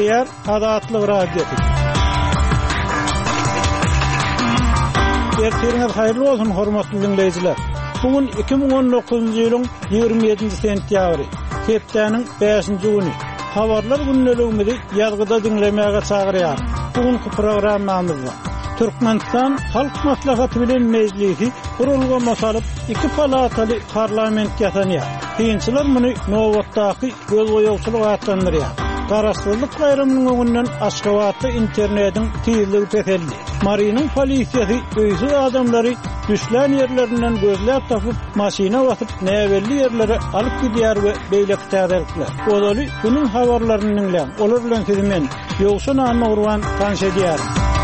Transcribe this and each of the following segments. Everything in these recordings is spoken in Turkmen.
Ýer Adatlyk radiosu. Ertiriňiz haýrly bolsun hormatly dinleýijiler. Bugün 2019-njy ýylyň 27 sentýabry, hepdeniň 5-nji güni. Habarlar günneligimizi ýazgyda dinlemäge çagyrýar. Bugünkü programmamyzda Türkmenistan Halk Maslahaty bilen Mejlisi gurulgyma salyp 2 palataly parlament ýasanýar. Kynçylar muny nowatdaky göz goýawçylyk atlandyrýar. Garaşsyzlyk gaýrymynyň öňünden Aşgabatda internetiň tizligi peteldi. Marinin polisiýasy öýsüz adamlary düşlän ýerlerinden gözläp tapyp maşina basyp näwelli ýerlere alyp gidýär we beýleki täzelikler. Olaly bunun habarlaryny dinleýän. Olar bilen sizimen ýogşan anagurwan tanşedýär.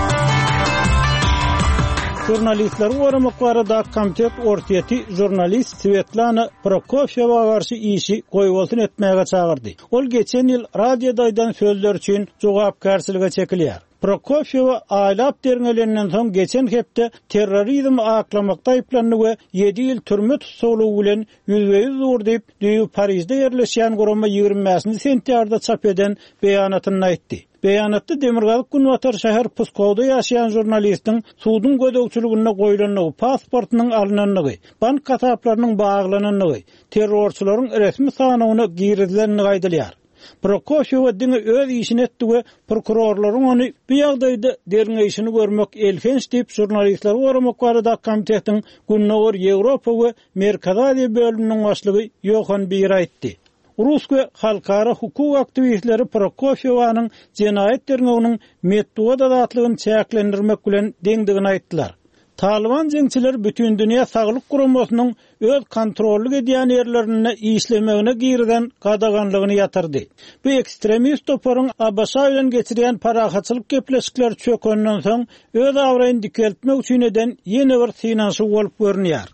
Jurnalistler Goramaklarada komitet ortiýeti jurnalist Svetlana Prokofyeva garşy işi goýbolsun etmäge çagyrdy. Ol geçen ýyl radiodaýdan sözler üçin jogapkärçilige çekilýär. Prokofyeva aýlap derňelenden soň geçen hepde terrorizm aklamakda aýplandy we 7 ýyl türme tutsalygy bilen ýüzbeýüz urdyp diýip Parisde ýerleşýän gurama 20 sentýarda çap eden beýanatyny aýtdy. Beýanatda Demirgalyk Günwatar şäher Puskowda ýaşaýan jurnalistiň suwdyň gödökçüligine goýulanyny, pasportynyň alynanyny, bank kasaplarynyň baglananyny, terrorçylaryň resmi sanawyny girizlenini gaýdylýar. Prokofyeva diňe öz işini etdi we prokurorlaryň ony bu ýagdaýda derňe işini görmek elfenç diýip jurnalistler Goramaklarada komitetiň Günnäwir Ýewropa we Merkez Aziýa bölüminiň başlygy Johan Bier aýtdy. Rus we halkara hukuk aktivistleri Prokofyewanyň jenaýet derňeginiň metoda zatlygyny çäklendirmek bilen deňdigini aýtdylar. Taliban jeňçiler bütün dünýä saglyk guramasynyň öz kontrolly edýän ýerlerine işlemegine girden gadaganlygyny ýatyrdy. Bu ekstremist toparyň Abbasa bilen geçirýän parahatçylyk gepleşikler çökenden soň öz awraýyny dikeltmek üçin eden ýene bir finansiýa bolup görünýär.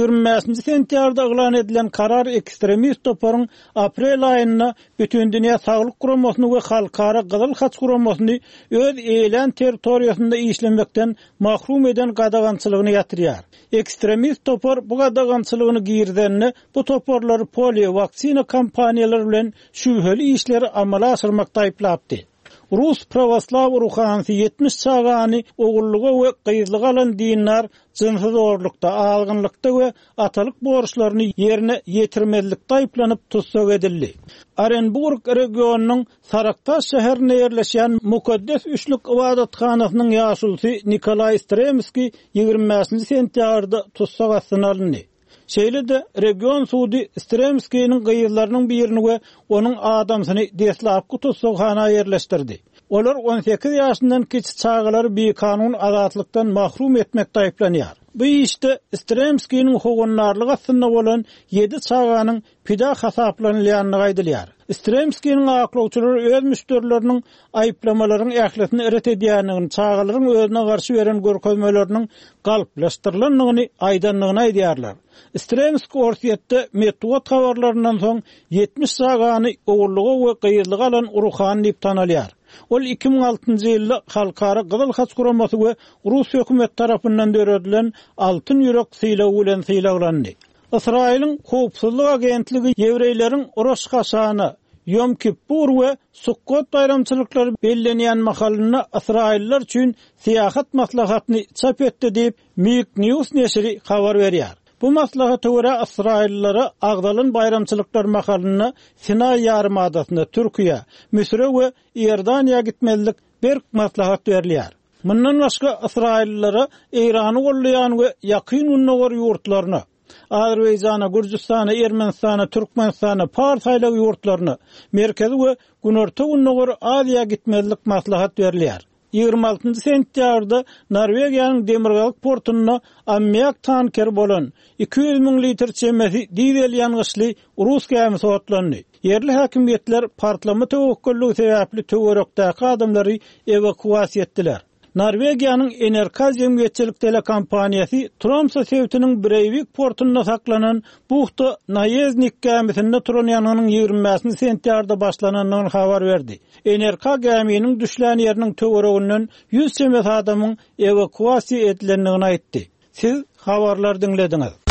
20 sentýarda elan edilen karar ekstremist toparyň aprel aýyna bütün dünýä saglyk guramasyny we halkara gyzyl haç guramasyny öz eýlen territoriýasynda işlemekden mahrum eden gadagançylygyny ýatyrýar. Ekstremist topar bu gadagançylygyny girdenini bu toparlary polio vaksina kampaniýalary bilen şübheli işleri amala asyrmakda aýplapdy. Rus pravoslav ruhansy 70 çagany ogulluga we gyzlyga alan dinler jynsyz zorlukda, algınlykda we atalyk borçlaryny ýerine ýetirmezlikde aýplanyp tutsak edildi. Orenburg regionunyň Saraktaş şäherine ýerleşýän Mukaddes üçlük ibadatxanasynyň ýaşulsy Nikolay Stremski 20 sentýarda tutsak astyna alındy. Şeýle-de region sudy Stremskiň gyýylarynyň birini we onuň adamsyny deslapky tutsakxana ýerleşdirdi. Olar 18 ýaşyndan kiçik çağlar bir kanun azatlykdan mahrum etmekde aýplanýar. Bu işte Stremskiň hugunlarlygy aslynda bolan 7 çağanyň pida hasaplanýanyny gaýdylýar. Stremskiň aklawçylary öz müşterileriniň aýplamalaryň ähletini eret edýändigini, çağalaryň özüne garşy beren görkezmeleriniň galplaşdyrylanyny aýdanlygyny aýdýarlar. Stremski ortiýetde metod habarlaryndan soň 70 çağany ogulluga we gyzlyga alan uruhan diýip tanalýar. Ol 2006-njy ýylda halkara gyzyl haç guramasy we Rus hökümet tarapyndan döredilen altyn ýürek sylagy bilen sylaglandy. Israýlyň howpsuzlyk agentligi ýewreýleriň Oroş Hasany, Yom Kippur we Sukkot bayramçylyklary bellenýän mahalyny Israýlyllar üçin siýasat maslahatyny çap etdi diýip Mik News neşri habar berýär. Bu maslahata görä Israýlyllara Agdalyn bayramçylyklar mahalyny Sinay ýarymadasyna Türkiýe, Misre we Ýerdaniýa gitmelik bir maslahat berilýär. Mundan başga Israýlyllara Irany gollaýan we ýakyn unnagor ýurtlaryny, Azerbaýjana, Gürjistana, Ermenistana, Türkmenistana, Fars aýlagy ýurtlaryny, merkezi we günorta unnagor Aziýa gitmelik maslahat berilýär. 26 sentýarda Norwegiýanyň Demirgalyk portyna ammiak tanker bolan 200 000 litr çemesi dizel ýangyşly Rus gemisi otlandy. Yerli häkimetler partlama tewekkulligi sebäpli töwerekdäki adamlary evakuasiýa etdiler. Norwegiýanyň Enerka jemgyýetçilik telekompaniýasy Tromsø sewtiniň Breivik portyna saklanan buhta Naeznik gemisinde turan ýanynyň 20 sentýarda başlananyny habar berdi. Enerka geminiň düşlän ýeriniň töwereginden 100 çemes adamyň evakuasiýa edilendigini aýtdy. Siz habarlar dinlediňiz.